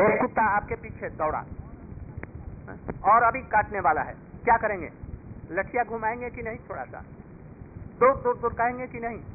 एक कुत्ता आपके पीछे दौड़ा और अभी काटने वाला है, क्या करेंगे? लठिया घुमाएंगे कि नहीं? थोड़ा सा दूर दूर दूर कहेंगे कि नहीं?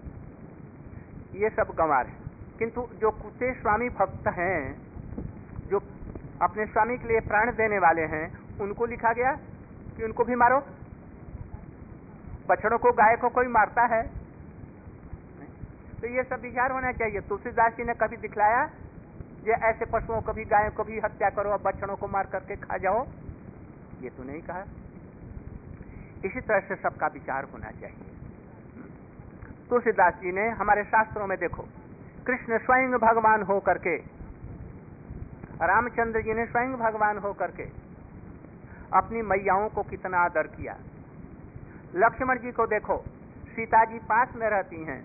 ये सब गंवार है। किंतु जो कुत्ते स्वामी भक्त हैं, जो अपने स्वामी के लिए प्राण देने वाले हैं, उनको लिखा गया कि उनको भी मारो। बछड़ों को, गाय को कोई मारता है? तो ये सब विचार होना चाहिए। तुलसीदास जी ने कभी दिखलाया ये ऐसे पशुओं को भी, गायों को भी हत्या करो और बछड़ों को मार करके खा जाओ? ये तो नहीं कहा। इसी तरह से सबका विचार होना चाहिए। तुलसीदास जी ने हमारे शास्त्रों में देखो, कृष्ण स्वयं भगवान हो करके, रामचंद्र जी ने स्वयं भगवान हो करके अपनी मैयाओं को कितना आदर किया। लक्ष्मण जी को देखो, सीता जी पास में रहती हैं,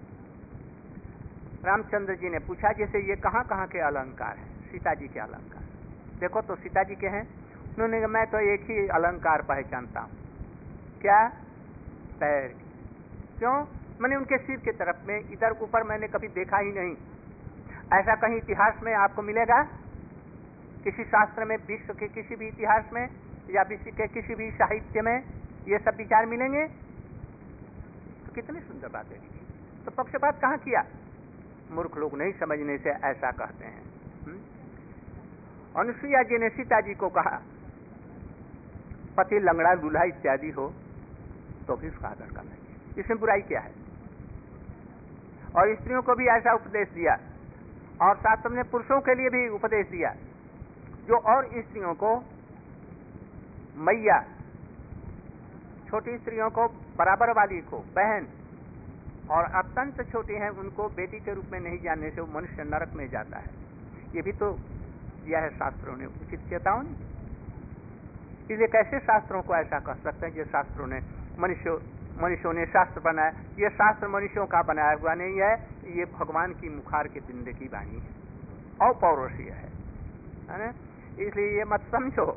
रामचंद्र जी ने पूछा जैसे ये कहाँ कहाँ के अलंकार हैं? सीता जी के अलंकार देखो तो सीता जी के हैं। उन्होंने कहा मैं तो एक ही अलंकार पहचानता हूँ, क्या? पैर। क्यों? मैंने उनके सिर की तरफ में, इधर ऊपर मैंने कभी देखा ही नहीं। ऐसा कहीं इतिहास में आपको मिलेगा? किसी शास्त्र में, विश्व के किसी भी इतिहास में या विश्व के किसी भी साहित्य में ये सब विचार मिलेंगे? तो कितनी सुंदर बात है। तो पक्षपात कहाँ किया? मूर्ख लोग नहीं समझने से ऐसा कहते हैं। अनुसुईया जी ने सीता जी को कहा पति लंगड़ा, दूल्हा इत्यादि हो तो भी उसका आदर करना चाहिए, इसमें बुराई क्या है? और स्त्रियों को भी ऐसा उपदेश दिया, और शास्त्र ने पुरुषों के लिए भी उपदेश दिया, जो और स्त्रियों को मैया, छोटी स्त्रियों को बराबर वाली को बहन, और अत्यंत छोटी हैं उनको बेटी के रूप में नहीं जानने से वो मनुष्य नरक में जाता है। ये भी तो दिया है शास्त्रों ने उचित चेतावनी। इसलिए कैसे शास्त्रों को ऐसा कह सकते हैं? ये शास्त्रों ने, मनुष्यों ने शास्त्र बनाया। ये शास्त्र मनुष्यों का बनाया हुआ नहीं है, ये भगवान की मुखार के बिंदे की वाणी है और पौरुषीय है ना? इसलिए ये मत समझो।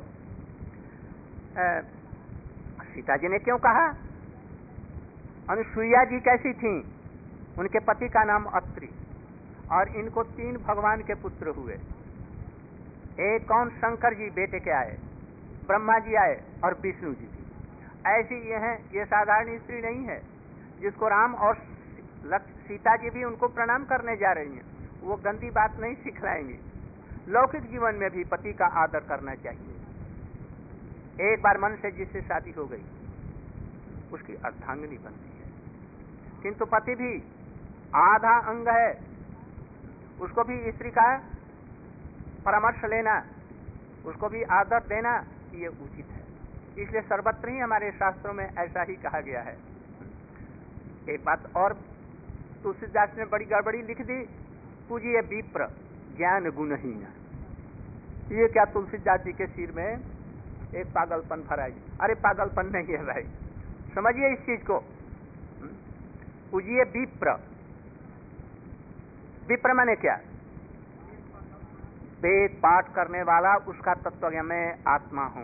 सीता जी ने क्यों कहा? अनुसुईया जी कैसी थीं? उनके पति का नाम अत्रि, और इनको 3 भगवान के पुत्र हुए। एक कौन? शंकर जी बेटे के आए, ब्रह्मा जी आए और विष्णु जी भी। ऐसी ये हैं, ये साधारण स्त्री नहीं है जिसको राम और सीता जी भी उनको प्रणाम करने जा रही हैं। वो गंदी बात नहीं सिखलाएंगी। लौकिक जीवन में भी पति का आदर करना चाहिए। एक बार मन से जिससे शादी हो गई उसकी अर्धांगिनी बनती है, किंतु पति भी आधा अंग है, उसको भी स्त्री का परामर्श लेना, उसको भी आदर देना, ये उचित है। इसलिए सर्वत्र ही हमारे शास्त्रों में ऐसा ही कहा गया है। एक बात और तुलसीदास ने बड़ी गड़बड़ी लिख दी, पूजिए विप्र ज्ञान गुणहीन। ये क्या? तुलसीदास जी के सिर में एक पागलपन भराई। अरे पागलपन नहीं है भाई, समझिए इस चीज को। पूजिए विप्र, विप्र माने क्या? वेद पाठ करने वाला, उसका तत्व ज्ञान, मैं आत्मा हूं,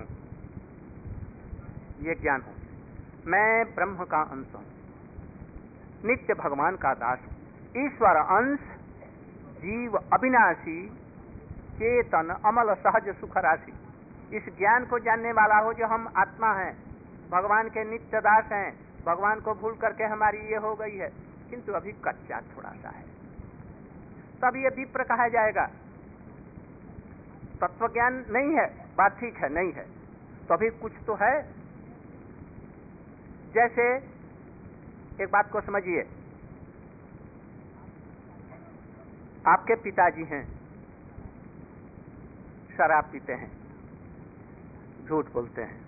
ये ज्ञान हो, मैं ब्रह्म का अंश हूं, नित्य भगवान का दास हूं, ईश्वर अंश, जीव अविनाशी, चेतन अमल सहज सुख राशि। इस ज्ञान को जानने वाला हो जो हम आत्मा हैं, भगवान के नित्य दास हैं, भगवान को भूल करके हमारी ये हो गई है, किंतु अभी कच्चा थोड़ा सा है, तब ये विप्र कहा जाएगा। तत्व ज्ञान नहीं है, बात ठीक है, नहीं है, तो अभी कुछ तो है। जैसे एक बात को समझिए, आपके पिताजी हैं, शराब पीते हैं, झूठ बोलते हैं,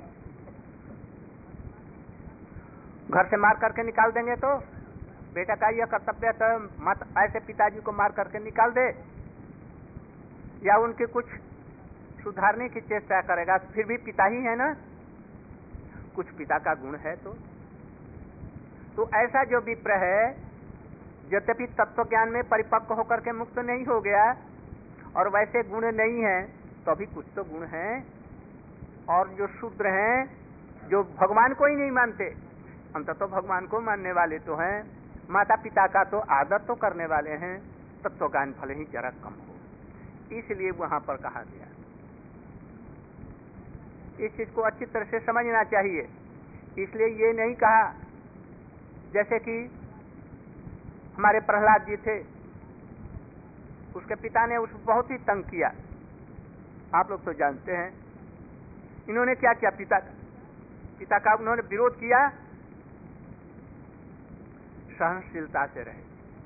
घर से मार करके निकाल देंगे तो बेटा का यह कर्तव्य तो मत ऐसे पिताजी को मार करके निकाल दे, या उनके कुछ सुधारने की चेष्टा करेगा, फिर भी पिता ही है ना, कुछ पिता का गुण है। तो ऐसा जो विप्र है, यद्यपि तत्व ज्ञान में परिपक्व होकर के मुक्त नहीं हो गया और वैसे गुण नहीं है, तो भी कुछ तो गुण है। और जो शूद्र हैं, जो भगवान को ही नहीं मानते, अंततः तो भगवान को मानने वाले तो हैं, माता पिता का तो आदर तो करने वाले हैं, तत्व ज्ञान भले ही जरा कम हो, इसलिए वहां पर कहा गया। इस चीज को अच्छी तरह से समझना चाहिए। इसलिए ये नहीं कहा, जैसे कि हमारे प्रहलाद जी थे, उसके पिता ने उसको बहुत ही तंग किया। आप लोग तो जानते हैं इन्होंने क्या किया। पिता का उन्होंने विरोध किया, सहनशीलता से रहे।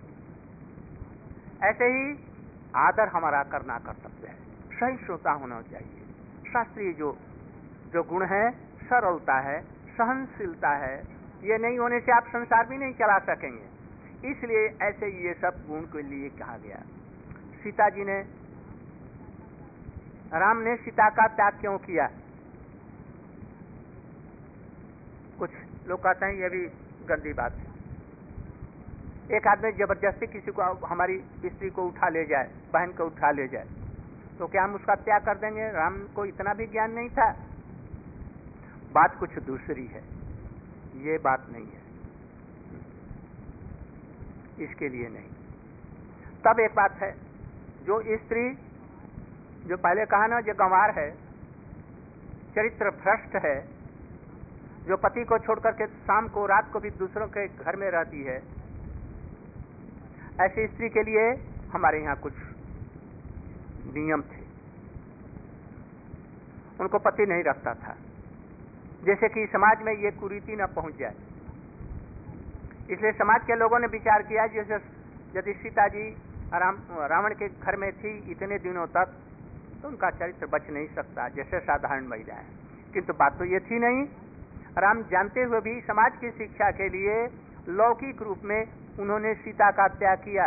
ऐसे ही आदर हमारा करना कर्तव्य है, सहिष्णुता होना चाहिए। शास्त्रीय जो गुण है, सरलता है, सहनशीलता है, ये नहीं होने से आप संसार भी नहीं चला सकेंगे। इसलिए ऐसे ये सब गुण के लिए कहा गया। सीता जी ने, राम ने सीता का त्याग क्यों किया? कुछ लोग कहते हैं ये भी गंदी बात है। एक आदमी जबरदस्ती किसी को, हमारी स्त्री को उठा ले जाए, बहन को उठा ले जाए, तो क्या हम उसका त्याग कर देंगे? राम को इतना भी ज्ञान नहीं था। बात कुछ दूसरी है, ये बात नहीं है, इसके लिए नहीं। तब एक बात है, जो स्त्री, जो पहले कहा ना, जो गंवार है, चरित्र भ्रष्ट है, जो पति को छोड़कर के शाम को रात को भी दूसरों के घर में रहती है, ऐसी स्त्री के लिए हमारे यहाँ कुछ नियम थे। उनको पति नहीं रखता था, जैसे कि समाज में ये कुरीति न पहुंच जाए। इसलिए समाज के लोगों ने विचार किया, जैसे यदि सीता जी रावण के घर में थी इतने दिनों तक, तो उनका चरित्र बच नहीं सकता जैसे साधारण महिलाएं। किंतु बात तो ये थी नहीं। राम जानते हुए भी समाज की शिक्षा के लिए लौकिक रूप में उन्होंने सीता का त्याग किया।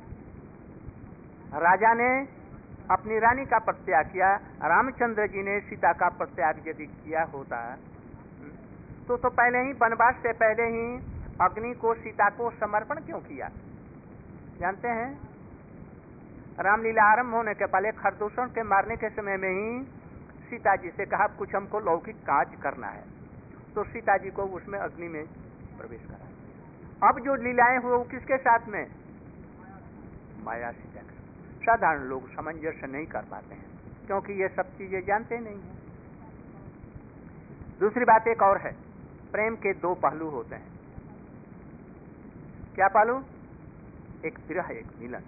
राजा ने अपनी रानी का परित्याग किया, रामचंद्र जी ने सीता का परित्याग यदि किया होता तो पहले ही, वनवास से पहले ही अग्नि को, सीता को समर्पण क्यों किया? जानते हैं, रामलीला आरंभ होने के पहले खरदूषण के मारने के समय में ही सीता जी से कहा कुछ हमको लौकिक कार्य करना है, तो सीता जी को उसमें अग्नि में प्रवेश करा। अब जो लीलाएं हुए वो किसके साथ में? माया सीता के। साधारण लोग सामंजस्य नहीं कर पाते हैं, क्योंकि ये सब चीजें जानते नहीं हैं। दूसरी बात एक और है, प्रेम के दो पहलू होते हैं। क्या पहलू? एक विरह, एक मिलन।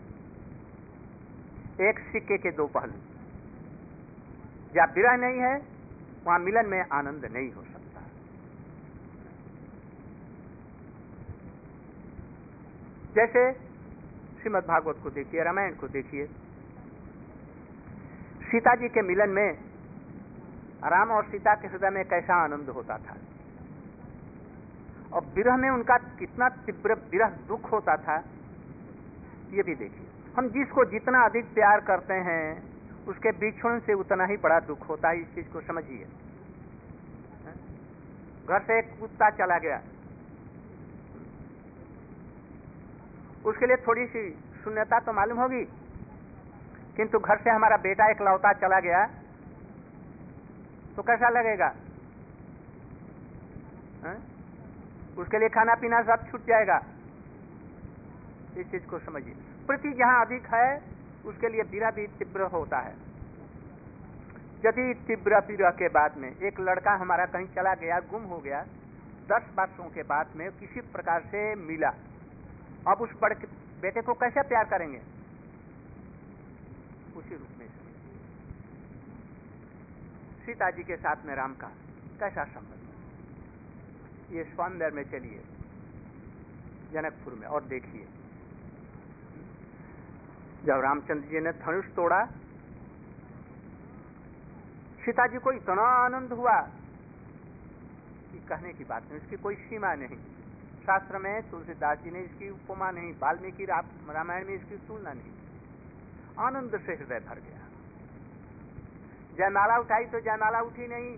एक सिक्के के दो पहलू। जहां विरह नहीं है वहां मिलन में आनंद नहीं हो सकता। जैसे श्रीमद् भागवत को देखिए, रामायण को देखिए, सीता जी के मिलन में राम और सीता के हृदय में कैसा आनंद होता था, और विरह में उनका कितना तीव्र विरह दुख होता था, ये भी देखिए। हम जिसको जितना अधिक प्यार करते हैं उसके बिछुड़न से उतना ही बड़ा दुख होता है। इस चीज को समझिए। घर से एक कुत्ता चला गया, उसके लिए थोड़ी सी शून्यता तो मालूम होगी, किंतु घर से हमारा बेटा एक लौता चला गया तो कैसा लगेगा? उसके लिए खाना पीना सब छूट जाएगा। इस चीज को समझिए। प्रीति जहां अधिक है उसके लिए विरह भी तीव्र होता है। यदि तीव्र विरह के बाद में एक लड़का हमारा कहीं चला गया, गुम हो गया, 10 वर्षों के बाद में किसी प्रकार से मिला, अब उस बड़े बेटे को कैसे प्यार करेंगे? उसी रूप में सीता जी के साथ में राम का कैसा संबंध? ये स्वामिवर में चलिए, जनकपुर में, और देखिए जब रामचंद्र जी ने धनुष तोड़ा, सीता जी को इतना आनंद हुआ कि कहने की बात नहीं, इसकी कोई सीमा नहीं। शास्त्र में तुलसीदास जी ने इसकी उपमा नहीं, वाल्मीकि रामायण में इसकी तुलना नहीं। आनंद से हृदय भर गया। जयमाला उठाई तो जयमाला उठी नहीं,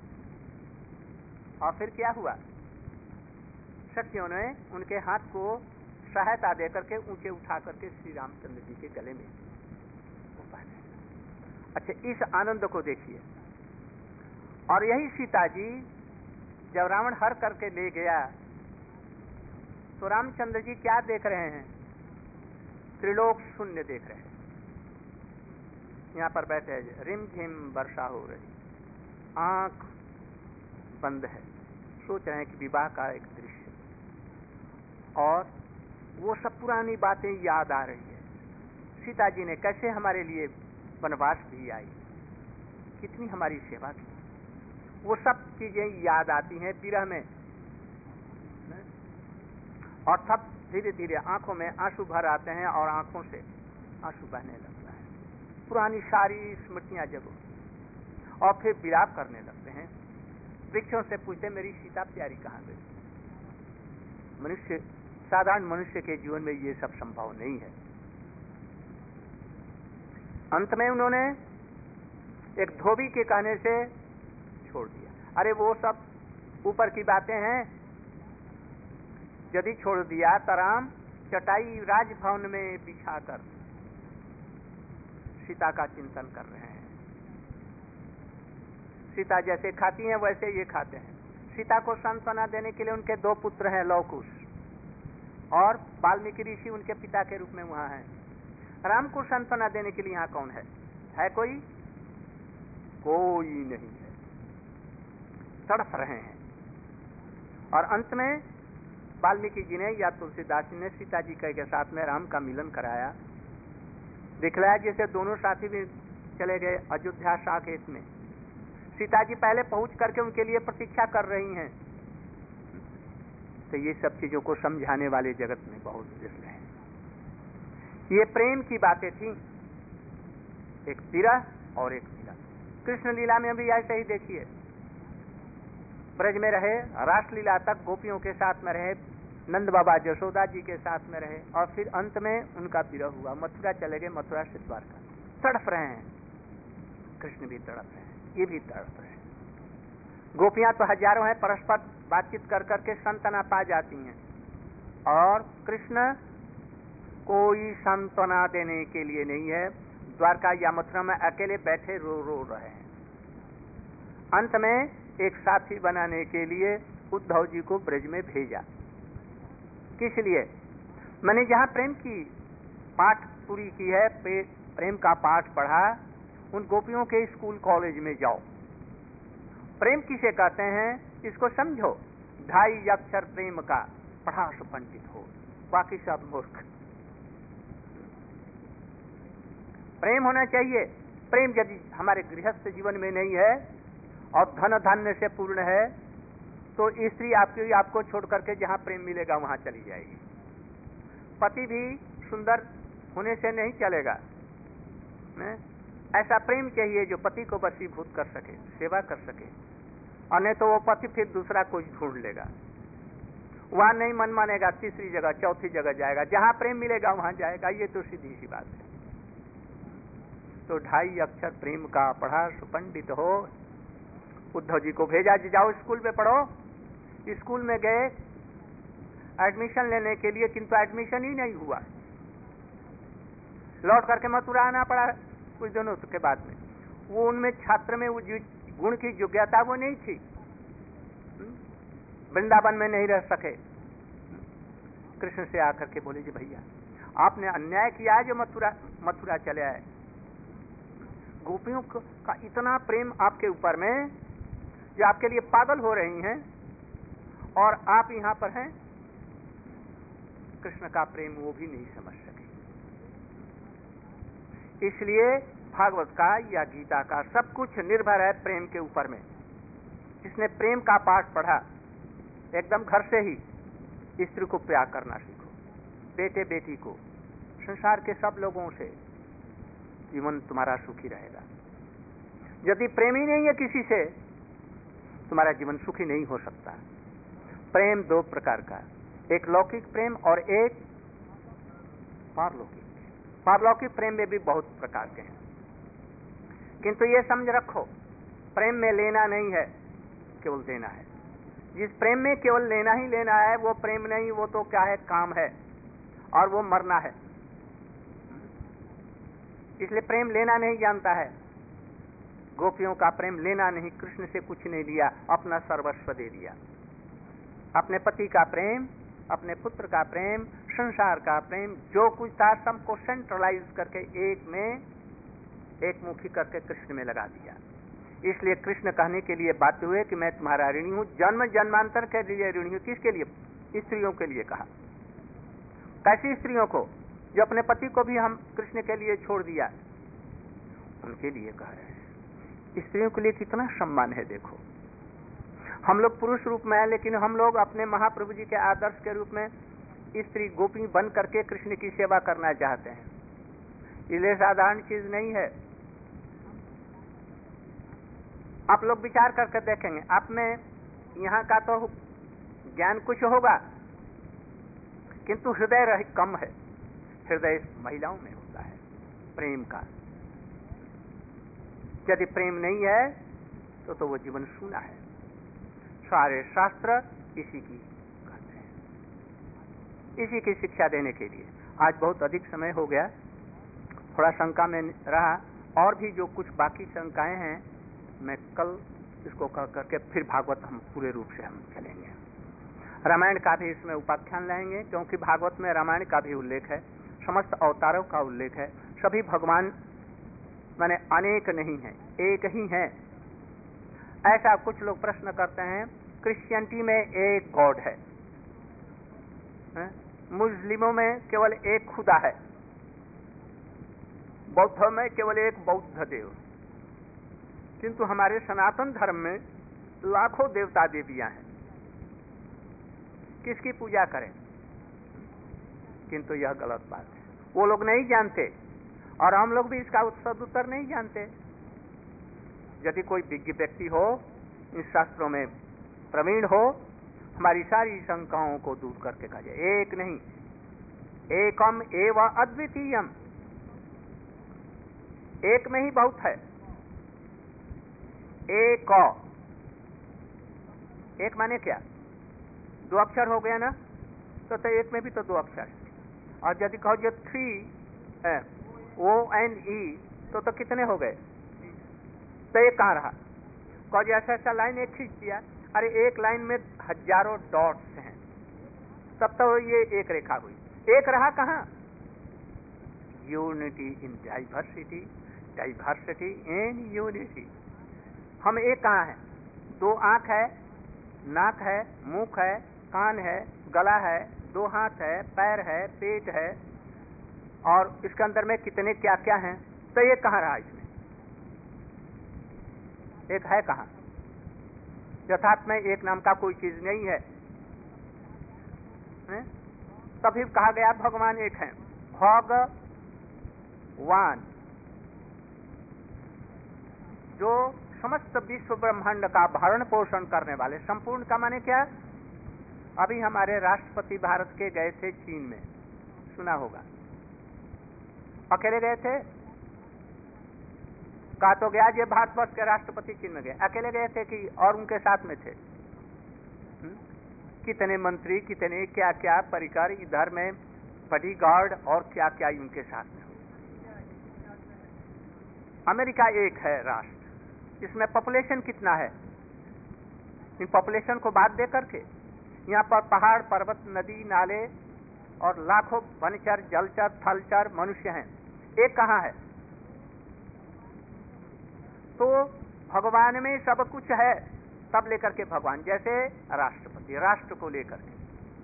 और फिर क्या हुआ? सखियों ने उनके हाथ को सहायता देकर के ऊंचे उठा करके श्री रामचंद्र जी के गले में पहने। अच्छा, इस आनंद को देखिए। और यही सीता जी जब रावण हर करके ले गया तो रामचंद्र जी क्या देख रहे हैं? त्रिलोक शून्य देख रहे हैं। यहाँ पर बैठे हैं, रिमझिम वर्षा हो रही, आंख बंद है, सोच रहे हैं कि विवाह का एक दृश्य, और वो सब पुरानी बातें याद आ रही है। सीता जी ने कैसे हमारे लिए वनवास भी आई, कितनी हमारी सेवा की, वो सब चीजें याद आती हैं विरह में, और तब धीरे धीरे आंखों में आंसू भर आते हैं और आंखों से आंसू बहने लगता है, पुरानी सारी स्मृतियां जगो, और फिर विलाप करने लगते हैं। वृक्षों से पूछते मेरी सीता प्यारी कहाँ गई। मनुष्य, साधारण मनुष्य के जीवन में ये सब संभव नहीं है। अंत में उन्होंने एक धोबी के कहने से छोड़ दिया। अरे वो सब ऊपर की बातें हैं, यदि छोड़ दिया तो राम चटाई राजभवन में बिछाकर सीता का चिंतन कर रहे हैं। सीता जैसे खाती हैं वैसे ये खाते हैं। सीता को सांत्वना देने के लिए उनके दो पुत्र हैं, लवकुश और वाल्मीकि ऋषि उनके पिता के रूप में वहां हैं। राम को सांत्वना देने के लिए यहाँ कौन है? है कोई? कोई नहीं है। तड़प रहे हैं। और अंत में वाल्मीकि जी ने या तुलसीदास जी ने सीता जी के साथ में राम का मिलन कराया, दिखलाया, जैसे दोनों साथी भी चले गए अयोध्या साकेत में। सीता जी पहले पहुंच करके उनके लिए प्रतीक्षा कर रही हैं। तो ये सब चीजों को समझाने वाले जगत में बहुत विरल हैं। ये प्रेम की बातें थी, एक विरह और एक मिलन। कृष्ण लीला में भी ऐसे ही देखिए, ब्रज में रहे, रासलीला तक गोपियों के साथ में रहे, नंद बाबा जशोदा जी के साथ में रहे, और फिर अंत में उनका विरह हुआ, मथुरा चले गए, मथुरा से द्वारका। तड़प रहे हैं, कृष्ण भी तड़प रहे हैं, ये भी तड़प रहे हैं। गोपियां तो हजारों हैं, परस्पर बातचीत कर करके सांत्वना पा जाती हैं, और कृष्ण कोई सांत्वना देने के लिए नहीं है, द्वारका या मथुरा में अकेले बैठे रो रो रहे हैं। अंत में एक साथी बनाने के लिए उद्धव जी को ब्रज में भेजा। किस लिए? मैंने जहां प्रेम की पाठ पूरी की है, प्रेम का पाठ पढ़ा, उन गोपियों के स्कूल कॉलेज में जाओ। प्रेम किसे कहते हैं इसको समझो। 2.5 अक्षर प्रेम का पढ़ा सो पंडित हो, बाकी सब मूर्ख। प्रेम होना चाहिए। प्रेम यदि हमारे गृहस्थ जीवन में नहीं है और धन धान्य से पूर्ण है, तो स्त्री आपको छोड़ करके जहां प्रेम मिलेगा वहां चली जाएगी। पति भी सुंदर होने से नहीं चलेगा, ऐसा प्रेम चाहिए जो पति को वशीभूत कर सके, सेवा कर सके, और नहीं तो वो पति फिर दूसरा कोई ढूंढ लेगा, वहां नहीं मन मानेगा, तीसरी जगह चौथी जगह जाएगा, जहां प्रेम मिलेगा वहां जाएगा। ये तो सीधी सी बात है। तो 2.5 अक्षर प्रेम का पढ़ा सुपंडित हो। उद्धव जी को भेजा, जाओ स्कूल में पढ़ो। स्कूल में गए एडमिशन लेने के लिए, किंतु एडमिशन ही नहीं हुआ। लौट करके मथुरा आना पड़ा कुछ दिनों के बाद में। वो उनमें छात्र में वो गुण की योग्यता वो नहीं थी, वृंदावन में नहीं रह सके। कृष्ण से आकर के बोले जी भैया आपने अन्याय किया है जो मथुरा चले आए। गोपियों का इतना प्रेम आपके ऊपर में जो आपके लिए पागल हो रही हैं, और आप यहां पर हैं। कृष्ण का प्रेम वो भी नहीं समझ सके। इसलिए भागवत का या गीता का सब कुछ निर्भर है प्रेम के ऊपर में। जिसने प्रेम का पाठ पढ़ा, एकदम घर से ही स्त्री को प्यार करना सीखो, बेटे बेटी को, संसार के सब लोगों से, जीवन तुम्हारा सुखी रहेगा। यदि प्रेम ही नहीं है किसी से, तुम्हारा जीवन सुखी नहीं हो सकता। प्रेम 2 प्रकार का, एक लौकिक प्रेम और एक पारलौकिक। पारलौकिक प्रेम में भी बहुत प्रकार के हैं, किंतु ये समझ रखो प्रेम में लेना नहीं है, केवल देना है। जिस प्रेम में केवल लेना ही लेना है वो प्रेम नहीं, वो तो क्या है, काम है, और वो मरना है। इसलिए प्रेम लेना नहीं जानता है। गोपियों का प्रेम लेना नहीं, कृष्ण से कुछ नहीं लिया, अपना सर्वस्व दे दिया। अपने पति का प्रेम, अपने पुत्र का प्रेम, संसार का प्रेम, जो कुछ था सबको सेंट्रलाइज करके एक में एक मुखी करके कृष्ण में लगा दिया। इसलिए कृष्ण कहने के लिए बाध्य हुए कि मैं तुम्हारा ऋणी हूं, जन्म जन्मांतर के लिए ऋणी हूं। किसके लिए? स्त्रियों के लिए कहा। कैसी स्त्रियों को? जो अपने पति को भी हम कृष्ण के लिए छोड़ दिया, उनके लिए कह रहे हैं। स्त्रियों के लिए कितना सम्मान है। देखो, हम लोग पुरुष रूप में हैं, लेकिन हम लोग अपने महाप्रभु जी के आदर्श के रूप में स्त्री गोपी बन करके कृष्ण की सेवा करना चाहते हैं। इसलिए साधारण चीज नहीं है। आप लोग विचार करके देखेंगे, आप में यहाँ का तो ज्ञान कुछ होगा, किंतु हृदय कम है। हृदय महिलाओं में होता है प्रेम का। यदि प्रेम नहीं है तो वो जीवन सूना है। सारे शास्त्र इसी की कहते हैं, इसी की शिक्षा देने के लिए। आज बहुत अधिक समय हो गया, थोड़ा शंका में रहा, और भी जो कुछ बाकी शंकाएं हैं मैं कल इसको कह करके फिर भागवत हम पूरे रूप से हम चलेंगे। रामायण का भी इसमें उपाख्यान लाएंगे, क्योंकि भागवत में रामायण का भी उल्लेख है, समस्त अवतारों का उल्लेख है। सभी भगवान माने अनेक नहीं है, एक ही है। ऐसा कुछ लोग प्रश्न करते हैं। क्रिश्चियनिटी में एक गॉड है, मुस्लिमों में केवल एक खुदा है, बौद्ध में केवल एक बौद्ध देव। किंतु हमारे सनातन धर्म में लाखों देवता देवियां हैं, किसकी पूजा करें? किंतु यह गलत बात है। वो लोग नहीं जानते और हम लोग भी इसका सदुत्तर नहीं जानते। यदि कोई विज्ञ व्यक्ति हो, इन शास्त्रों में प्रवीण हो, हमारी सारी शंकाओं को दूर करके कहे एक नहीं, एकम एव अद्वितीयम, एक में ही बहुत है। एक माने क्या? दो अक्षर हो गया ना, तो एक में भी तो दो अक्षर है। और यदि कहो जो 3 ONE तो कितने हो गए? तो एक कहाँ रहा? कहो ऐसा ऐसा लाइन एक खींच दिया, अरे एक लाइन में हजारों डॉट्स हैं, तब तो ये एक रेखा हुई। एक रहा कहाँ? Unity in diversity, diversity in unity. हम एक कहाँ है? दो आंख है, नाक है, मुख है, कान है, गला है, दो हाथ है, पैर है, पेट है, और इसके अंदर में कितने क्या क्या हैं। तो ये कहाँ रहा? इसमें एक है कहाँ? यथार्थ में एक नाम का कोई चीज नहीं है। तभी कहा गया भगवान एक है, भगवान, जो समस्त विश्व ब्रह्मांड का भरण पोषण करने वाले। संपूर्ण का माने क्या? अभी हमारे राष्ट्रपति भारत के गए थे चीन में, सुना होगा। अकेले गए थे? कहा तो गया ये भारतवर्ष के राष्ट्रपति चीन में गए। अकेले गए थे कि और उनके साथ में थे? कितने मंत्री, कितने क्या क्या परिकर, इधर में बॉडीगार्ड और क्या क्या उनके साथ में। अमेरिका एक है राष्ट्र, इसमें पॉपुलेशन कितना है? इन पॉपुलेशन को बात दे करके यहाँ पर पहाड़, पर्वत, नदी, नाले और लाखों वनचर, जलचर, थलचर मनुष्य हैं। एक कहाँ है? तो भगवान में सब कुछ है, तब लेकर के भगवान। जैसे राष्ट्रपति, राष्ट्र को लेकर के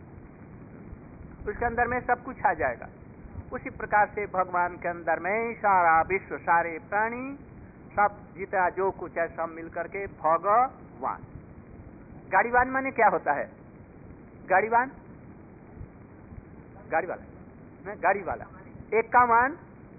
उसके अंदर में सब कुछ आ जाएगा। उसी प्रकार से भगवान के अंदर में सारा विश्व, सारे प्राणी, सब जितना जो कुछ है सब मिलकर के भगवान। गाड़ीवान माने क्या होता है? गाड़ीवान, गाड़ी वाला, गाड़ी वाला, एक का मान।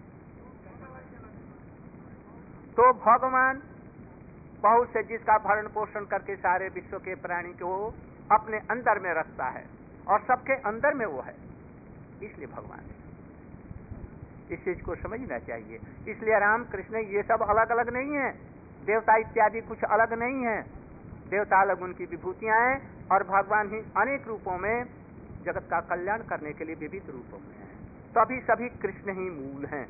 तो भगवान बहुत से जिसका भरण पोषण करके सारे विश्व के प्राणी को अपने अंदर में रखता है और सबके अंदर में वो है, इसलिए भगवान है। इस चीज को समझना चाहिए। इसलिए राम कृष्ण ये सब अलग अलग नहीं है, देवता इत्यादि कुछ अलग नहीं है। देवता अलग उनकी विभूतियां हैं और भगवान ही अनेक रूपों में जगत का कल्याण करने के लिए विविध रूपों में है। तो अभी सभी कृष्ण ही मूल हैं।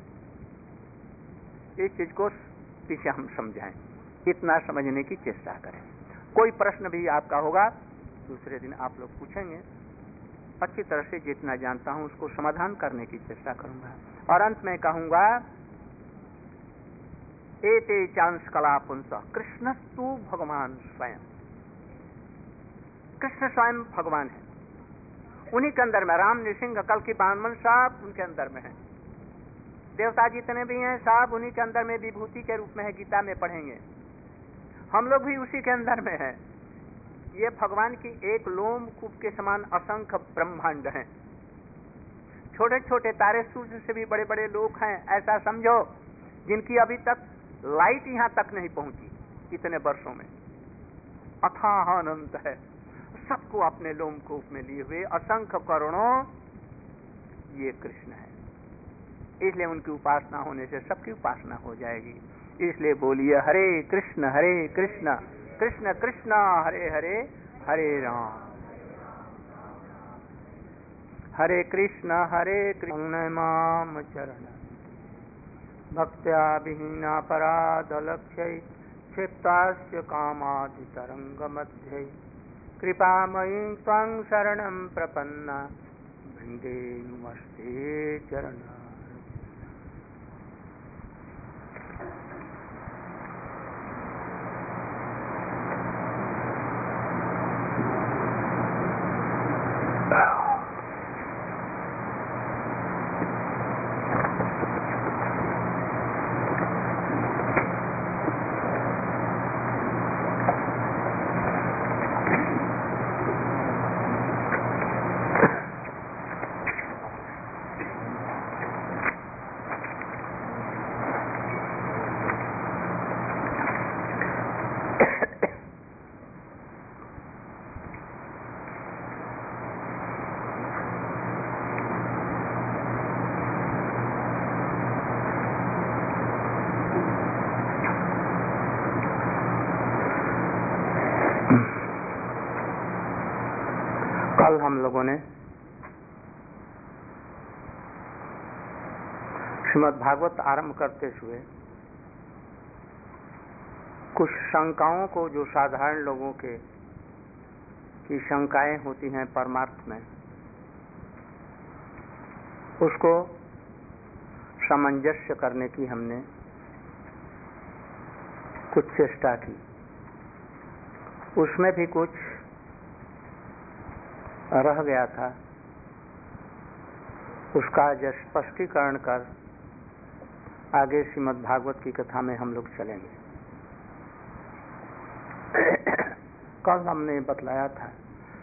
इस चीज को पीछे हम समझाएं, इतना समझने की चेष्टा करें। कोई प्रश्न भी आपका होगा दूसरे दिन आप लोग पूछेंगे, अच्छी तरह से जितना जानता हूं उसको समाधान करने की चेष्टा करूंगा। और अंत में कहूंगा एते चांस कला पुंस कृष्णस्तु भगवान स्वयं। कृष्ण स्वयं भगवान है, उन्हीं के अंदर में राम, नृसिंह, कल की बामन सब उनके अंदर में है। देवता जितने भी हैं सब उन्हीं के अंदर में विभूति के रूप में है। गीता में पढ़ेंगे, हम लोग भी उसी के अंदर में हैं। ये भगवान की एक लोम कूप के समान असंख्य ब्रह्मांड हैं। छोटे छोटे तारे सूर्य से भी बड़े बड़े लोग हैं, ऐसा समझो, जिनकी अभी तक लाइट यहां तक नहीं पहुंची इतने वर्षों में। अथाह अनंत है, सबको अपने लोम कूप में लिए हुए असंख्य करोड़ों ये कृष्ण है। इसलिए उनकी उपासना होने से सबकी उपासना हो जाएगी। इसलिए बोलिए हरे कृष्ण कृष्ण कृष्ण हरे हरे, हरे राम हरे कृष्ण माम चरण भक्त्या विहीना पराध लक्ष्य क्षिप्तास्य कामादि तरंग मध्य कृपामयी त्वं शरणं प्रपन्ना वृंदे नमस्ते चरण। कल हम लोगों ने श्रीमद् भागवत आरंभ करते हुए कुछ शंकाओं को, जो साधारण लोगों के की शंकाएं होती हैं परमार्थ में, उसको सामंजस्य करने की हमने कुछ चेष्टा की। उसमें भी कुछ रह गया था, उसका स्पष्टीकरण कर आगे श्रीमद् भागवत की कथा में हम लोग चलेंगे। कल हमने बतलाया था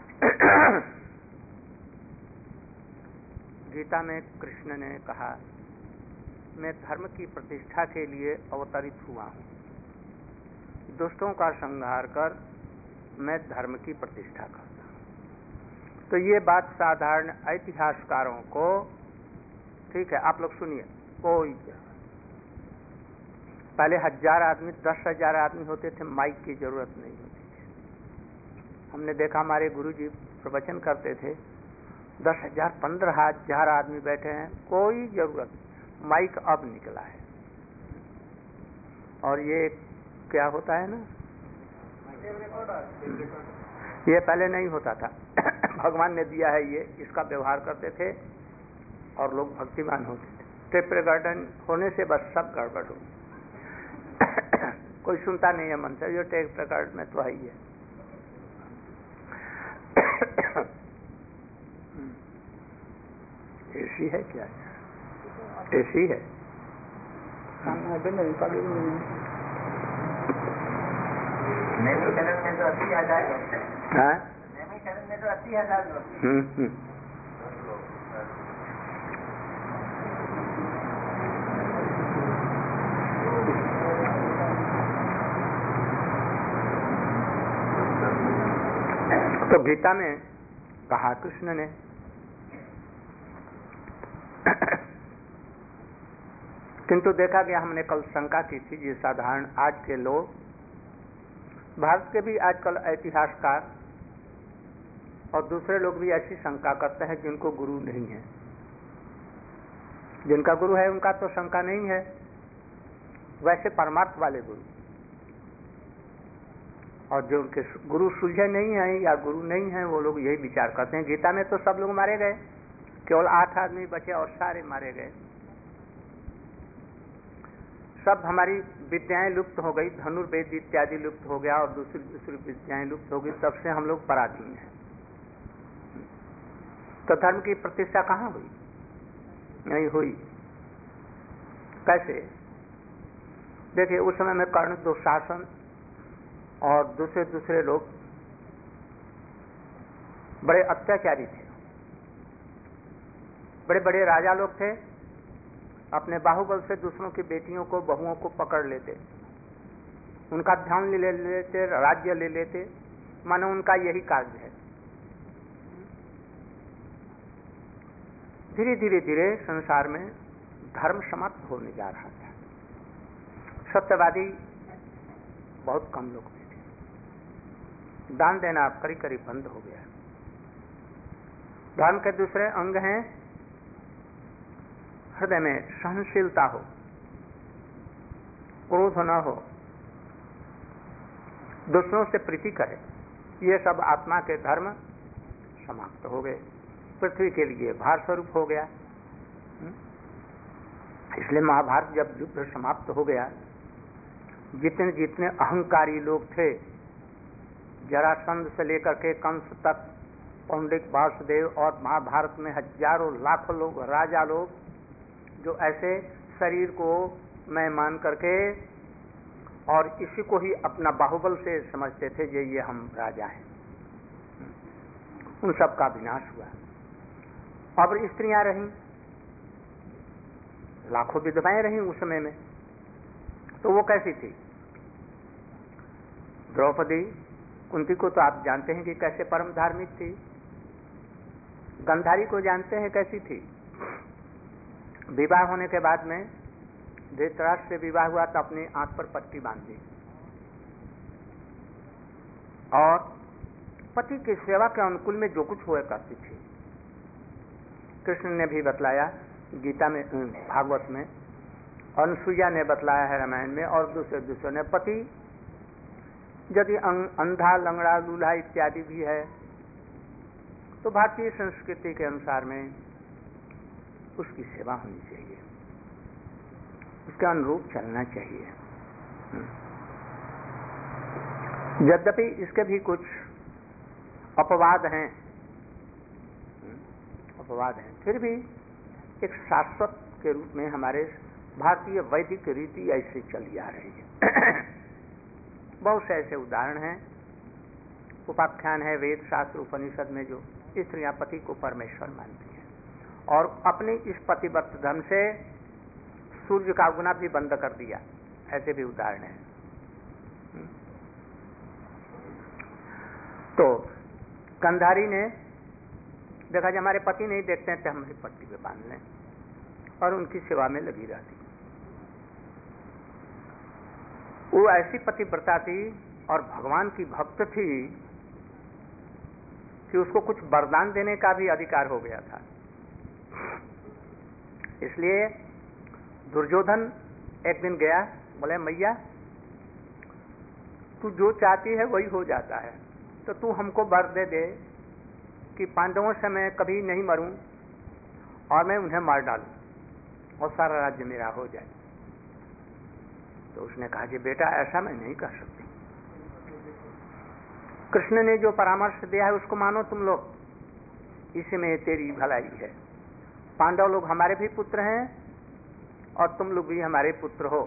गीता में कृष्ण ने कहा, मैं धर्म की प्रतिष्ठा के लिए अवतरित हुआ हूं, दुष्टों का संहार कर मैं धर्म की प्रतिष्ठा करता हूं। तो ये बात साधारण ऐतिहासकारों को, ठीक है, आप लोग सुनिए, कोई पहले 1000 आदमी 10,000 आदमी होते थे, माइक की जरूरत नहीं होती थी। हमने देखा हमारे गुरुजी प्रवचन करते थे, 10,000 15,000 आदमी बैठे हैं, कोई जरूरत, माइक अब निकला है। और ये क्या होता है ना, ये पहले नहीं होता था। भगवान ने दिया है ये, इसका व्यवहार करते थे और लोग भक्तिमान होते थे। टेप रिकॉर्डर होने से बस सब गड़बड़ हो, कोई सुनता नहीं है मन से, जो टेप रिकॉर्ड में तो है ही है। एसी है क्या? एसी है। तो गीता में कहा कृष्ण ने, किंतु देखा गया, हमने कल शंका की थी, ये साधारण आज के लोग, भारत के भी आजकल ऐतिहासकार और दूसरे लोग भी ऐसी शंका करते हैं जिनको गुरु नहीं है। जिनका गुरु है उनका तो शंका नहीं है, वैसे परमार्थ वाले गुरु, और जो उनके गुरु सुलझे नहीं है या गुरु नहीं है, वो लोग यही विचार करते हैं। गीता में तो सब लोग मारे गए, केवल 8 आदमी बचे और सारे मारे गए। सब हमारी विद्याएं लुप्त हो गई, धनुर्वेद इत्यादि लुप्त हो गया और दूसरी दूसरी विद्याएं लुप्त हो गई, तब से हम लोग पराधीन हैं। तो धर्म की प्रतिष्ठा कहाँ हुई? नहीं हुई। कैसे? देखिए, उस समय में कर्ण, दुशासन और दूसरे दूसरे लोग बड़े अत्याचारी थे। बड़े बड़े राजा लोग थे, अपने बाहुबल से दूसरों की बेटियों को, बहुओं को पकड़ लेते, उनका ध्यान ले लेते, राज्य ले लेते, मानो उनका यही कार्य है। धीरे धीरे धीरे संसार में धर्म समाप्त होने जा रहा था। सत्यवादी बहुत कम लोग थे। दान देना करीब करीब बंद हो गया। धर्म के दूसरे अंग हैं, हृदय में सहनशीलता हो, क्रोध न हो, दूसरों से प्रीति करे। ये सब आत्मा के धर्म समाप्त हो गए, पृथ्वी के लिए भार स्वरूप हो गया। इसलिए महाभारत जब युद्ध समाप्त हो गया, जितने जितने अहंकारी लोग थे, जरासंध से लेकर के कंस तक, पौंडिक, वासुदेव, और महाभारत में हजारों लाखों लोग, राजा लोग, जो ऐसे शरीर को मैं मान करके और इसी को ही अपना बाहुबल से समझते थे, ये हम राजा हैं, उन सब का विनाश हुआ। अब स्त्रियां रहीं, लाखों विधवाएं रहीं उस समय में। तो वो कैसी थी? द्रौपदी, कुंती को तो आप जानते हैं कि कैसे परम धार्मिक थी। गंधारी को जानते हैं कैसी थी। विवाह होने के बाद में धृतराष्ट्र से विवाह हुआ तो अपनी आंख पर पट्टी बांध दी और पति की सेवा के अनुकूल में जो कुछ हुआ करती थी। कृष्ण ने भी बतलाया गीता में, भागवत में, अनुसुईया ने बतलाया है रामायण में, और दूसरे दूसरे ने। पति यदि अंधा, लंगड़ा, लूल्हा इत्यादि भी है तो भारतीय संस्कृति के अनुसार में उसकी सेवा होनी चाहिए, उसके अनुरूप चलना चाहिए। यद्यपि इसके भी कुछ अपवाद हैं, फिर भी एक शाश्वत के रूप में हमारे भारतीय वैदिक रीति ऐसे चली आ रही है। बहुत से ऐसे उदाहरण हैं, उपाख्यान है वेद, शास्त्र, उपनिषद में, जो स्त्रियां पति को परमेश्वर मानती हैं और अपने इस पतिव्रत धर्म से सूर्य का उगना भी बंद कर दिया। ऐसे भी उदाहरण हैं। तो गंधारी ने देखा कि हमारे पति नहीं देखते हैं तो हम पट्टी पे बांध लें, और उनकी सेवा में लगी रहती। वो ऐसी पतिव्रता थी और भगवान की भक्त थी कि उसको कुछ वरदान देने का भी अधिकार हो गया था। इसलिए दुर्योधन एक दिन गया, बोले मैया तू जो चाहती है वही हो जाता है, तो तू हमको वर दे दे कि पांडवों से मैं कभी नहीं मरूं और मैं उन्हें मार डालूं और सारा राज्य मेरा हो जाए। तो उसने कहा कि बेटा ऐसा मैं नहीं कर सकती। कृष्ण ने जो परामर्श दिया है उसको मानो तुम लोग, इसी में तेरी भलाई है। पांडव लोग हमारे भी पुत्र हैं और तुम लोग भी हमारे पुत्र हो,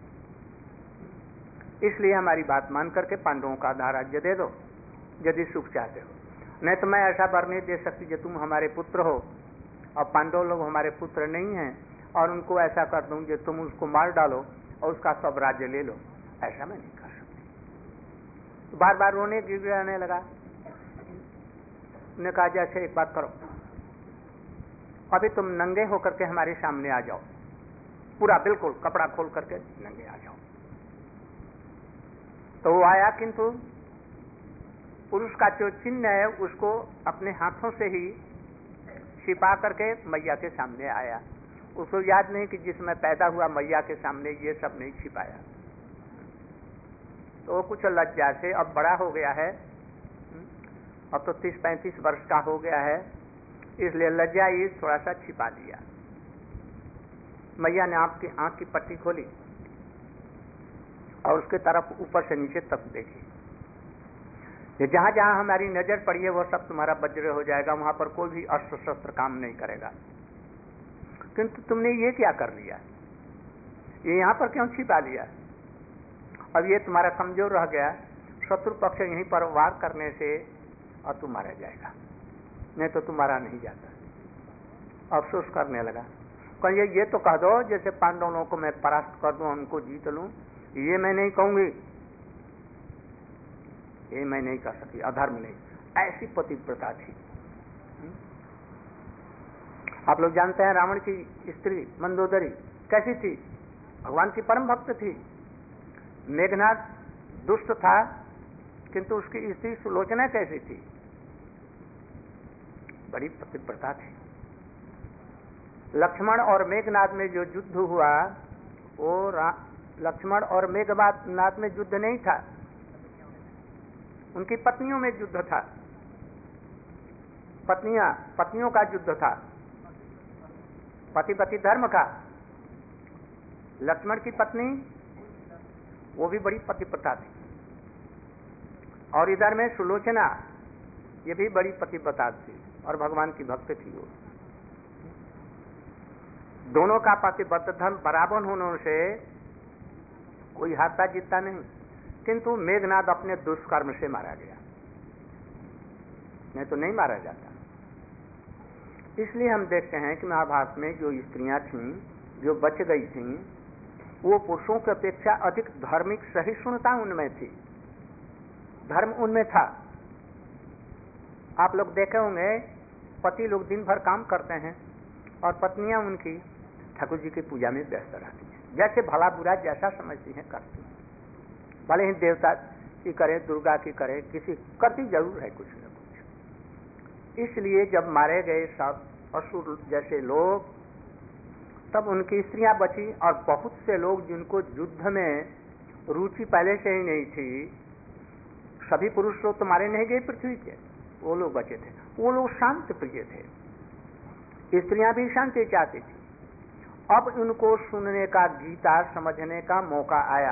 इसलिए हमारी बात मान करके पांडवों का आधा राज्य दे दो यदि सुख चाहते हो। नहीं तो मैं ऐसा वर नहीं दे सकती कि तुम हमारे पुत्र हो और पांडव लोग हमारे पुत्र नहीं हैं और उनको ऐसा कर दूं कि तुम उसको मार डालो और उसका सब राज्य ले लो। ऐसा मैं नहीं कर सकती। तो बार बार रोने गिड़गिड़ाने लगा। उन्होंने कहा जैसे एक बात करो, अभी तुम नंगे होकर के हमारे सामने आ जाओ, पूरा बिल्कुल कपड़ा खोल करके नंगे आ जाओ। तो वो आया, किंतु पुरुष का जो चिन्ह है उसको अपने हाथों से ही छिपा करके मैया के सामने आया। उसको याद नहीं कि जिसमें पैदा हुआ मैया के सामने ये सब नहीं छिपाया। तो वो कुछ लज्जा से, अब बड़ा हो गया है, अब तो 30-35 वर्ष का हो गया है, इसलिए लज्जा ही थोड़ा सा छिपा दिया। मैया ने आपकी आंख की पट्टी खोली और उसके तरफ ऊपर से नीचे तक देखिए। ये जहां जहां हमारी नजर पड़ी है वो सब तुम्हारा वज्र हो जाएगा, वहां पर कोई भी अस्त्र शस्त्र काम नहीं करेगा। किंतु तुमने ये क्या कर लिया, ये यहां पर क्यों छिपा लिया? अब ये तुम्हारा कमजोर रह गया, शत्रु पक्ष यहीं पर वार करने से और तू मारा जाएगा, नहीं तो तुम्हारा नहीं जाता। अफसोस करने लगा, कहिए ये तो कह दो जैसे पांडवों को मैं परास्त कर दूं, उनको जीत लूं। ये मैं नहीं कहूंगी, ये मैं नहीं कर सकती, अधर्म नहीं। ऐसी पतिव्रता थी। आप लोग जानते हैं रावण की स्त्री मंदोदरी कैसी थी? भगवान की परम भक्त थी। मेघनाद दुष्ट था, किंतु उसकी स्त्री सुलोचना कैसी थी? बड़ी पतिव्रता थी। लक्ष्मण और मेघनाद में जो युद्ध हुआ वो लक्ष्मण और मेघनाद में युद्ध नहीं था, उनकी पत्नियों में युद्ध था। पत्नियों का युद्ध था, पति पति धर्म का। लक्ष्मण की पत्नी वो भी बड़ी पतिव्रता थी, और इधर में सुलोचना ये भी बड़ी पतिव्रता थी और भगवान की भक्त थी। वो दोनों का पतिव्रत धर्म बराबर होने से कोई हारता जीतता नहीं, किंतु मेघनाद अपने दुष्कर्म से मारा गया, नहीं तो नहीं मारा जाता। इसलिए हम देखते हैं कि महाभारत में जो स्त्रियां थीं जो बच गई थीं, वो पुरुषों की अपेक्षा अधिक धार्मिक सहिष्णुता उनमें थी, धर्म उनमें था। आप लोग देखे होंगे पति लोग दिन भर काम करते हैं और पत्नियां उनकी ठाकुर जी की पूजा में व्यस्त रहती हैं, जैसे भला बुरा जैसा समझती हैं करती हैं। भले ही देवता की करे, दुर्गा की करे, किसी करती जरूर है कुछ न कुछ। इसलिए जब मारे गए सब असुर जैसे लोग, तब उनकी स्त्रियां बची, और बहुत से लोग जिनको युद्ध में रुचि पहले से ही नहीं थी, सभी पुरुष लोग तो मारे नहीं गए पृथ्वी के, वो लोग बचे थे। वो लोग शांति प्रिय थे, स्त्रियां भी शांति चाहती थी। अब उनको सुनने का, गीता समझने का मौका आया।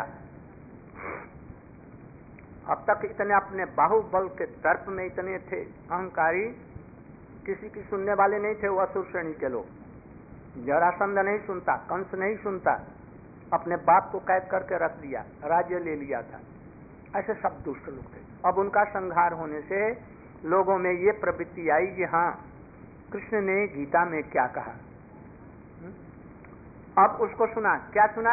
अब तक इतने अपने बाहुबल के दर्प में इतने थे अहंकारी, किसी की सुनने वाले नहीं थे वो असुर श्रेणी के लोग। जरासंध नहीं सुनता, कंस नहीं सुनता, अपने बाप को कैद करके रख दिया, राज्य ले लिया था। ऐसे सब दुष्ट लोग थे। अब उनका संहार होने से लोगों में ये प्रवृत्ति आई कि हाँ, कृष्ण ने गीता में क्या कहा। अब उसको सुना, क्या सुना?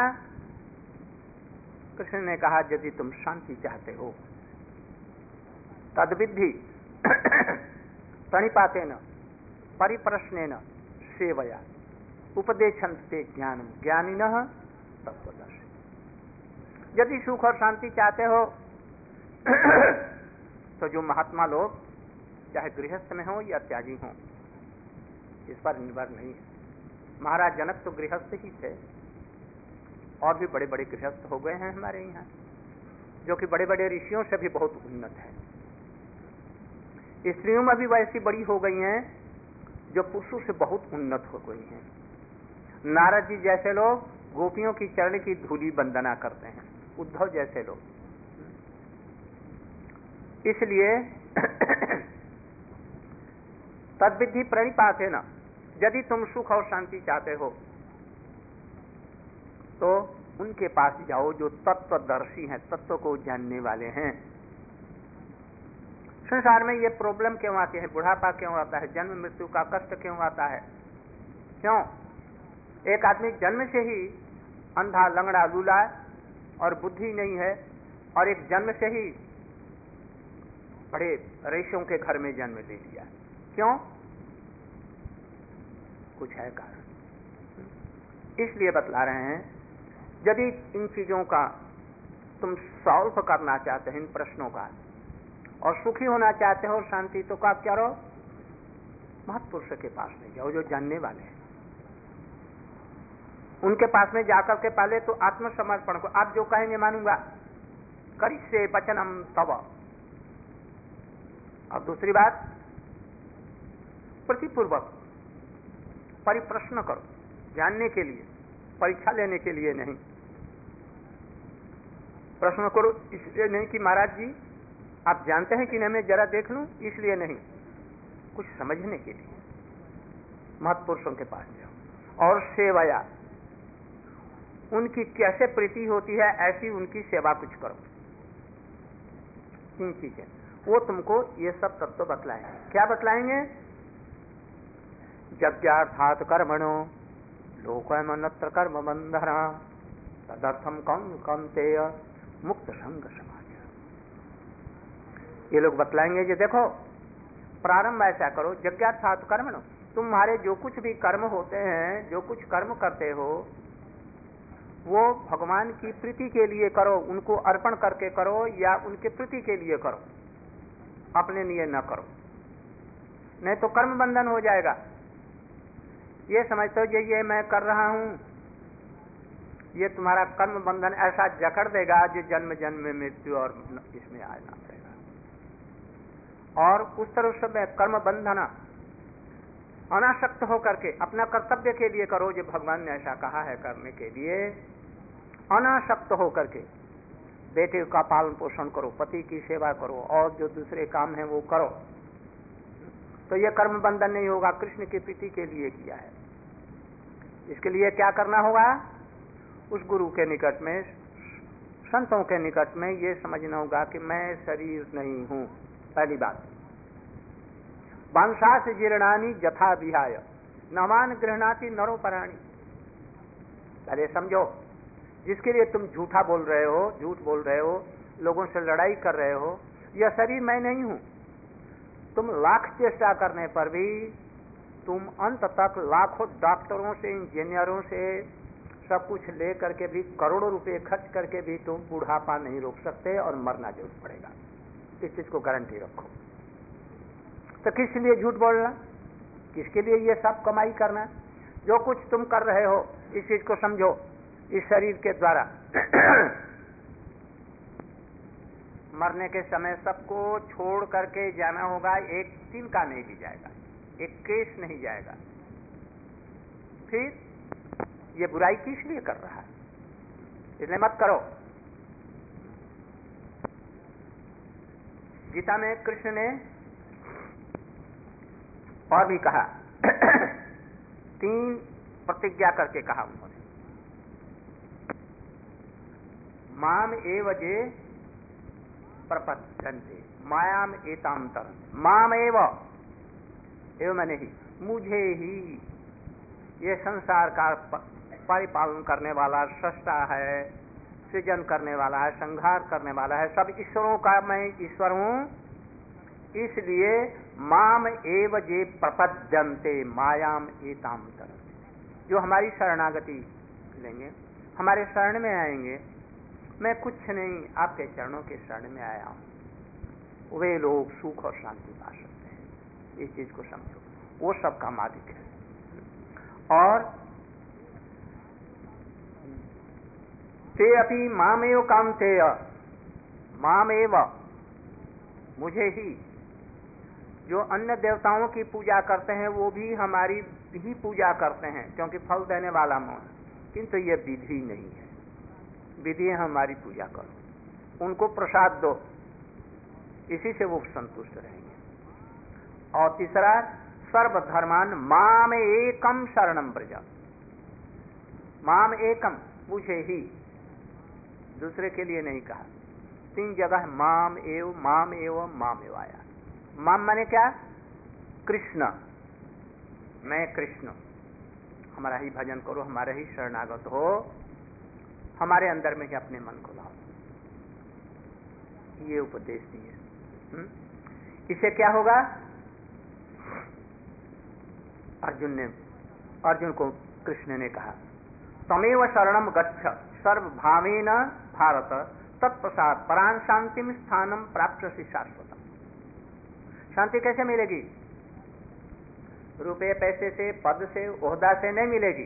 कृष्ण ने कहा यदि तुम शांति चाहते हो तद्विद्धि प्रणिपातेन परिप्रश्नेन सेवया उपदेशन्ते ज्ञानम ज्ञानिनः तत्त्वदर्शी। यदि सुख और शांति चाहते हो तो जो महात्मा लोग चाहे गृहस्थ में हो या त्यागी हो, इस पर निर्भर नहीं है। महाराज जनक तो गृहस्थ ही थे, और भी बड़े बड़े गृहस्थ हो गए हैं हमारे यहाँ, जो कि बड़े बड़े ऋषियों से भी बहुत उन्नत है। स्त्रियों में भी वैसी बड़ी हो गई हैं जो पुरुषों से बहुत उन्नत हो गई हैं। नारद जी जैसे लोग गोपियों की चरण की धूली वंदना करते हैं, उद्धव जैसे लोग। इसलिए तद्विद्धि प्रणिपातेन, यदि तुम सुख और शांति चाहते हो तो उनके पास जाओ जो तत्वदर्शी हैं, तत्व को जानने वाले हैं। संसार में ये प्रॉब्लम क्यों आती है, बुढ़ापा क्यों आता है, जन्म मृत्यु का कष्ट क्यों आता है? क्यों? एक आदमी जन्म से ही अंधा लंगड़ा लूला और बुद्धि नहीं है, और एक जन्म से ही बड़े रईसों के घर में जन्म ले लिया। क्यों? कुछ है कारण। इसलिए बतला रहे हैं, यदि इन चीजों का तुम सॉल्व करना चाहते हो, इन प्रश्नों का, और सुखी होना चाहते हो, शांति, तो क्या करो? महत्पुरुष के पास में जाओ जो जानने वाले हैं। उनके पास में जाकर के पहले तो आत्मसमर्पण को, आप जो कहेंगे मानूंगा, करिष्ये वचनम तव। और दूसरी बात, प्रतिपूर्वक परिप्रश्न करो, जानने के लिए, परीक्षा लेने के लिए नहीं। प्रश्न करो इसलिए नहीं कि महाराज जी आप जानते हैं कि नहीं, मैं जरा देख लूं, इसलिए नहीं, कुछ समझने के लिए महत्पुरुषों के पास जाओ। और सेवया, उनकी कैसे प्रीति होती है ऐसी उनकी सेवा कुछ करो। 3 चीजें वो तुमको ये सब तत्व बतलाएंगे। क्या बतलाएंगे? यज्ञार्थात् कर्मणो लोकमन्यत्र कर्म बंधना तदर्थम कौन्तेय मुक्त संग समाज। ये लोग बतलाएंगे कि देखो प्रारंभ ऐसा करो, यज्ञार्थात् कर्मणो, तुम्हारे जो कुछ भी कर्म होते हैं, जो कुछ कर्म करते हो वो भगवान की प्रीति के लिए करो, उनको अर्पण करके करो या उनके प्रीति के लिए करो, अपने लिए न करो, नहीं तो कर्म बंधन हो जाएगा। ये समझते हो ये मैं कर रहा हूं, ये तुम्हारा कर्म बंधन ऐसा जकड़ देगा जो जन्म जन्म में मृत्यु और इसमें आना पड़ेगा। और उस तरह से कर्म बंधन अनासक्त होकर के अपना कर्तव्य के लिए करो जो भगवान ने ऐसा कहा है करने के लिए। अनासक्त होकर के बेटे का पालन पोषण करो, पति की सेवा करो और जो दूसरे काम हैं वो करो, तो ये कर्म बंधन नहीं होगा, कृष्ण की प्रीति के लिए किया है। इसके लिए क्या करना होगा? उस गुरु के निकट में, संतों के निकट में ये समझना होगा कि मैं शरीर नहीं हूं। पहली बात, वंशा से जीर्णानी जथा विहाय नवान गृहणाति नरो पराणी। पहले समझो, जिसके लिए तुम झूठा बोल रहे हो, झूठ बोल रहे हो, लोगों से लड़ाई कर रहे हो, यह शरीर मैं नहीं हूं। तुम लाख चेष्टा करने पर भी तुम अंत तक लाखों डॉक्टरों से, इंजीनियरों से सब कुछ ले करके भी, करोड़ों रुपए खर्च करके भी तुम बुढ़ापा नहीं रोक सकते और मरना जरूर पड़ेगा। इस चीज को गारंटी रखो। तो किस लिए झूठ बोलना, किसके लिए ये सब कमाई करना? जो कुछ तुम कर रहे हो इस चीज को समझो, इस शरीर के द्वारा मरने के समय सबको छोड़ करके जाना होगा। एक तिनका नहीं ली जाएगा, एक केस नहीं जाएगा। फिर ये बुराई किस लिए कर रहा है? इसलिए मत करो। गीता में कृष्ण ने और भी कहा 3 प्रतिज्ञा करके कहा उन्होंने, माम एव जे प्रपद्यन्ते मायाम एताम तरन्ते। माम एव मैंने ही, मुझे ही ये संसार का परिपालन करने वाला सृष्टा है, सृजन करने वाला है, संहार करने वाला है, सब ईश्वरों का मैं ईश्वर हूं। इसलिए माम एव जे प्रपद्यन्ते मायाम एताम तरन्ते, जो हमारी शरणागति लेंगे, हमारे शरण में आएंगे, मैं कुछ नहीं आपके चरणों के शरण में आया हूं, वे लोग सुख और शांति पा सकते हैं। इस चीज को समझो, वो सबका मालिक है। और ते अपि मामेव कांतेय, मामेव मुझे ही। जो अन्य देवताओं की पूजा करते हैं वो भी हमारी ही पूजा करते हैं, क्योंकि फल देने वाला मैं, किंतु ये विधि नहीं है। विधि है हमारी पूजा करो, उनको प्रसाद दो, इसी से वो संतुष्ट रहेंगे। और तीसरा, सर्वधर्मान माम एकम शरणम व्रज। माम एकम, मुझे ही, दूसरे के लिए नहीं कहा। 3 जगह माम एव माम एव माम एव आया। माम माने क्या? कृष्ण, मैं कृष्ण, हमारा ही भजन करो, हमारे ही शरणागत हो, हमारे अंदर में ही अपने मन को लाओ। ये उपदेश दिए। इससे क्या होगा? अर्जुन को कृष्ण ने कहा, तमेव शरणम गच्छ सर्वभावेन भारत तत्पश्चात् परां शांतिम स्थानम प्राप्स्यसि शाश्वतम्। शांति कैसे मिलेगी? रुपये पैसे से, पद से, ओहदा से नहीं मिलेगी।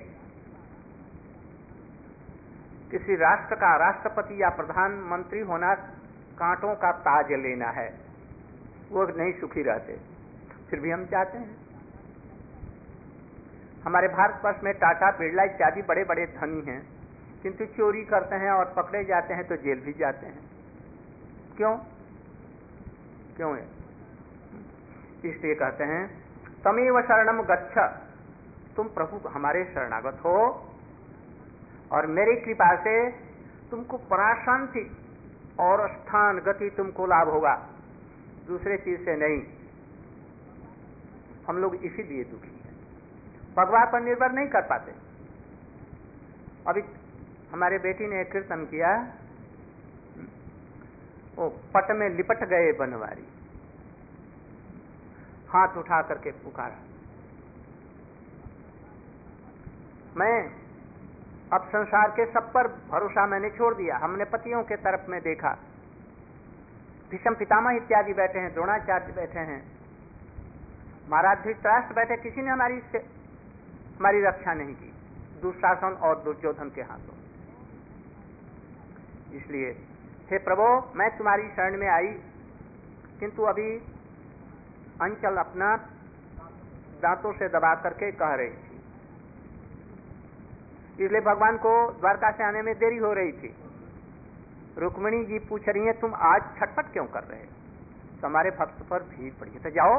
किसी राष्ट्र का राष्ट्रपति या प्रधानमंत्री होना कांटों का ताज लेना है, वो नहीं सुखी रहते। फिर भी हम चाहते हैं। हमारे भारतवर्ष में टाटा, बिरला इत्यादि बड़े बड़े धनी हैं, किंतु चोरी करते हैं और पकड़े जाते हैं तो जेल भी जाते हैं। क्यों क्यों है? इसलिए कहते हैं तमेव शरणम गच्छ, तुम प्रभु हमारे शरणागत हो और मेरी कृपा से तुमको पराशांति और स्थान गति तुमको लाभ होगा, दूसरे चीज से नहीं। हम लोग इसीलिए दुखी हैं, भगवान पर निर्भर नहीं कर पाते। अभी हमारे बेटी ने एक कीर्तन किया, वो पट में लिपट गए बनवारी, हाथ उठा करके पुकारा। मैं अब संसार के सब पर भरोसा मैंने छोड़ दिया। हमने पतियों के तरफ में देखा, भीष्म पितामह इत्यादि बैठे हैं, द्रोणाचार्य बैठे हैं, महाराज धृतराष्ट्र बैठे, किसी ने हमारी रक्षा नहीं की, दुशासन और दुर्योधन के हाथों। इसलिए हे प्रभु, मैं तुम्हारी शरण में आई, किंतु अभी अंचल अपना दांतों से दबा करके कह रही थी, इसलिए भगवान को द्वारका से आने में देरी हो रही थी। रुक्मिणी जी पूछ रही है तुम आज छटपट क्यों कर रहे हो? तो हमारे भक्त पर भीड़ पड़ी है, तो जाओ।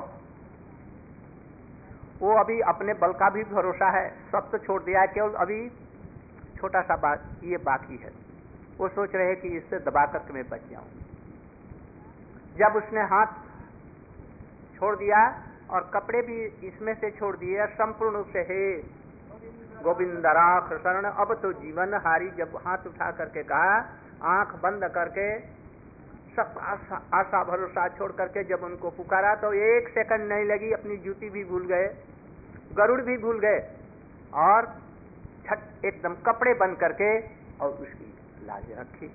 वो अभी अपने बल का भी भरोसा है, सब तो छोड़ दिया है, केवल अभी छोटा सा बात ये बाकी है। वो सोच रहे हैं कि इससे दबा करके मैं बच जाऊं। जब उसने हाथ छोड़ दिया और कपड़े भी इसमें से छोड़ दिए, संपूर्ण रूप से हे गोविंद राख शरण अब तो जीवन हारी, जब हाथ उठा करके कहा, आंख बंद करके सब आशा भरोसा छोड़ करके जब उनको पुकारा, तो एक सेकंड नहीं लगी, अपनी जूती भी भूल गए, गरुड़ भी भूल गए और छट एकदम कपड़े बंद करके और उसकी लाज रखी।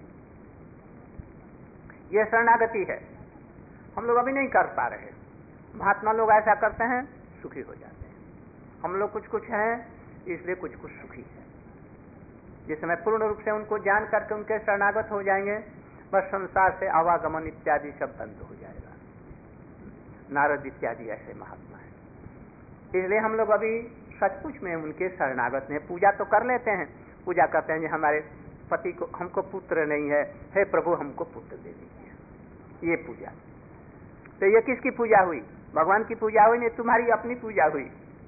ये शरणागति है, हम लोग अभी नहीं कर पा रहे। महात्मा लोग ऐसा करते हैं, सुखी हो जाते हैं। हम लोग कुछ हैं, इसलिए कुछ सुखी है। जिस समय पूर्ण रूप से उनको जान करके उनके शरणागत हो जाएंगे, बस संसार से आवागमन इत्यादि सब बंद हो जाएगा। नारद इत्यादि ऐसे महात्मा हैं। इसलिए हम लोग अभी सचमुच में उनके शरणागत हैं। पूजा तो कर लेते हैं, पूजा करते हैं कि हमारे पति को, हमको पुत्र नहीं है, हे प्रभु हमको पुत्र दे दीजिए, ये पूजा। तो ये किसकी पूजा हुई? भगवान की पूजा हुई नहीं, तुम्हारी अपनी पूजा हुई।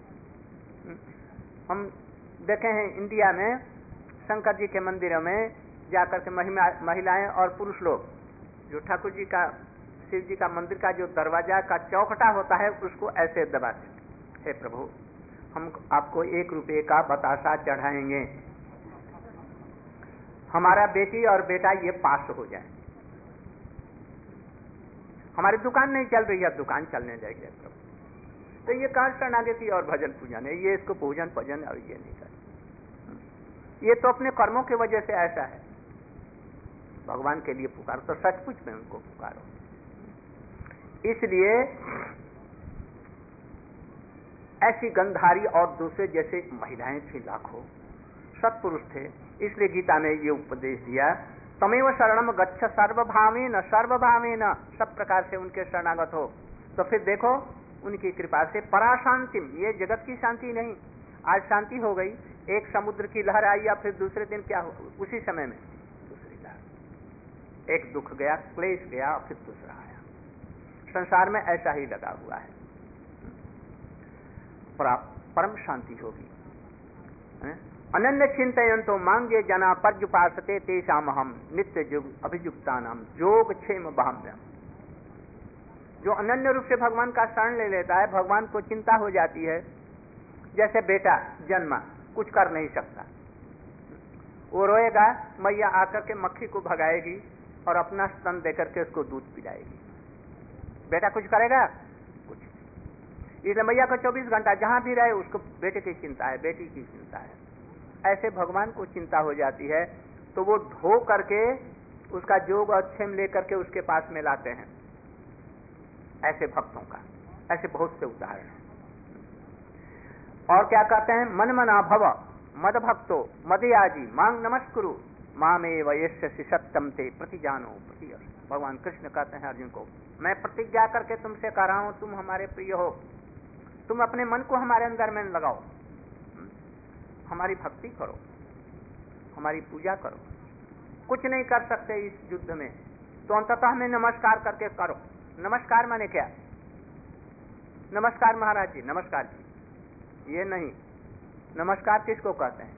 हम देखे हैं इंडिया में शंकर जी के मंदिरों में जाकर के महिलाएं और पुरुष लोग, जो ठाकुर जी का, शिव जी का मंदिर का जो दरवाजा का चौखटा होता है, उसको ऐसे दबाते, हे प्रभु हम आपको 1 रुपये का बतासा चढ़ाएंगे, हमारा बेटी और बेटा ये पास हो जाए। हमारी दुकान नहीं चल रही है, दुकान चलने जाएगी प्रभु। तो ये कहाँ शरणागति और भजन पूजन है? ये इसको पूजन भजन और ये नहीं कर, ये तो अपने कर्मों की वजह से ऐसा है। भगवान के लिए पुकारो तो सचमुच में उनको पुकारो। इसलिए ऐसी गंधारी और दूसरे जैसे महिलाएं थी, लाखों सत्पुरुष थे। इसलिए गीता ने ये उपदेश दिया, तमेव शरणम गच्छ सर्वभावेन, सर्वभावेन, सब प्रकार से उनके शरणागत हो। तो फिर देखो उनकी कृपा से पराशांतिम, ये जगत की शांति नहीं, आज शांति हो गई, एक समुद्र की लहर आई या फिर दूसरे दिन क्या हो, उसी समय में दूसरी लहर, एक दुख गया, क्लेश गया, फिर दूसरा आया। संसार में ऐसा ही लगा हुआ है। परम शांति होगी। अनन्य चिंतयन्तो मांगे जना पर्युपासते तेषाम हम नित्य युग अभियुक्ता नाम योग क्षेम भाम्यम। जो अनन्य रूप से भगवान का शरण ले लेता है, भगवान को चिंता हो जाती है। जैसे बेटा जन्मा, कुछ कर नहीं सकता, वो रोएगा, मैया आकर के मक्खी को भगाएगी और अपना स्तन देकर के उसको दूध पिलाएगी। बेटा कुछ करेगा? कुछ नहीं। इसलिए मैया को 24 घंटा जहां भी रहे उसको बेटे की चिंता है, बेटी की चिंता है। ऐसे भगवान को चिंता हो जाती है, तो वो ढो करके उसका जोग और क्षेम लेकर के उसके पास में लाते हैं। ऐसे भक्तों का ऐसे बहुत से उदाहरण हैं। और क्या कहते हैं? मन मना भव मद भक्तो मदयाजी मांग नमस्कुरु मामे वयस्यसि सत्यम ते प्रतिजानो प्रतियश। भगवान कृष्ण कहते हैं अर्जुन को, मैं प्रतिज्ञा करके तुमसे कह रहा हूं, तुम हमारे प्रिय हो, तुम अपने मन को हमारे अंदर में लगाओ, हमारी भक्ति करो, हमारी पूजा करो। कुछ नहीं कर सकते इस युद्ध में तो अंततः हमें नमस्कार करके करो। नमस्कार माने क्या? नमस्कार महाराज जी, नमस्कार जी, ये नहीं। नमस्कार किसको कहते हैं?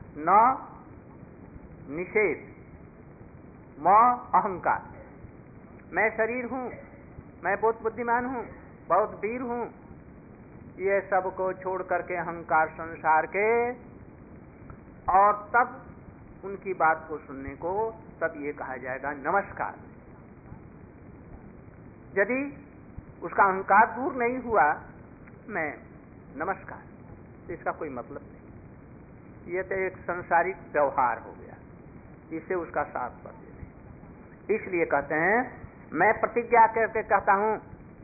न निषेध, म अहंकार। मैं शरीर हूं, मैं बहुत बुद्धिमान हूं, बहुत वीर हूं, ये सब को छोड़ करके अहंकार संसार के, और तब उनकी बात को सुनने को, तब ये कहा जाएगा नमस्कार। यदि उसका अहंकार दूर नहीं हुआ, मैं नमस्कार, तो इसका कोई मतलब नहीं। ये तो एक सांसारिक व्यवहार हो गया, इससे उसका साथ बढ़ते नहीं। इसलिए कहते हैं मैं प्रतिज्ञा करके कहता हूं,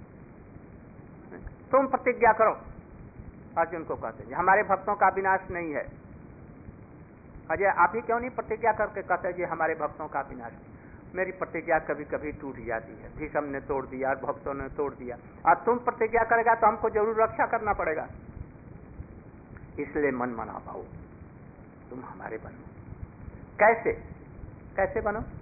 तुम प्रतिज्ञा करो। अर्जुन को कहते हैं हमारे भक्तों का विनाश नहीं है। अजय आप ही क्यों नहीं प्रतिज्ञा करके कहते जी हमारे भक्तों का विनाश नहीं? मेरी प्रतिज्ञा कभी कभी टूट जाती है, भीष्म ने तोड़ दिया और भक्तों ने तोड़ दिया, और तुम प्रतिज्ञा करेगा तो हमको जरूर रक्षा करना पड़ेगा। इसलिए मन मना भाव, तुम हमारे बनो। कैसे? कैसे बनो?